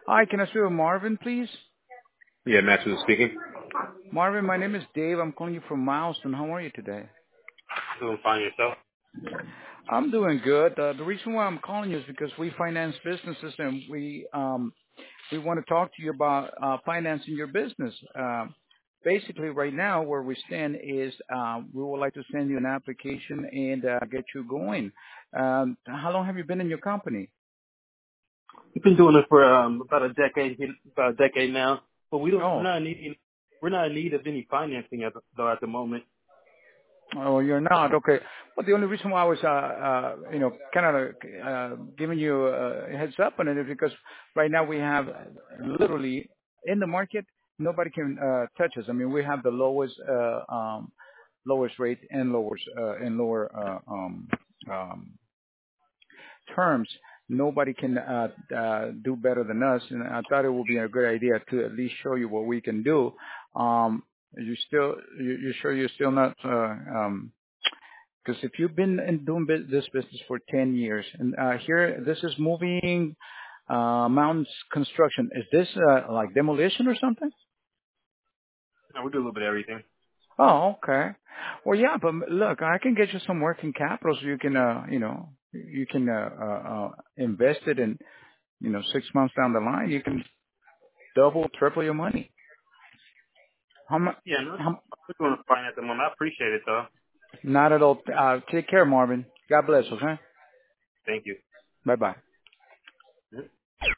Hi, can I speak with Marvin, please? Yeah, Matthew speaking. Marvin, my name is Dave. I'm calling you from Milestone. How are you today? Doing fine yourself? I'm doing good. The reason why I'm calling you is because we finance businesses and we want to talk to you about financing your business. Basically, right now, where we stand is we would like to send you an application and get you going. How long have you been in your company? We've been doing it for about a decade now. But Oh, we're not in need of any financing at the moment. oh, you're not. Okay. Well, the only reason why I was, kind of giving you a heads up on it is because right now we have literally in the market, nobody can touch us. I mean, we have the lowest rate and lower terms. Nobody can do better than us, and I thought it would be a good idea to at least show you what we can do. You sure you're still not? Because if you've been this business for 10 years, and here this is moving mountains construction. Is this like demolition or something? No, we do a little bit of everything. Oh, okay. Well, yeah, but look, I can get you some working capital so you can, invest it in, 6 months down the line, you can double, triple your money. How much? Yeah, no, How, we're doing fine at the moment. I appreciate it though. not at all. Take care, Marvin. God bless. Okay. Thank you. Bye bye.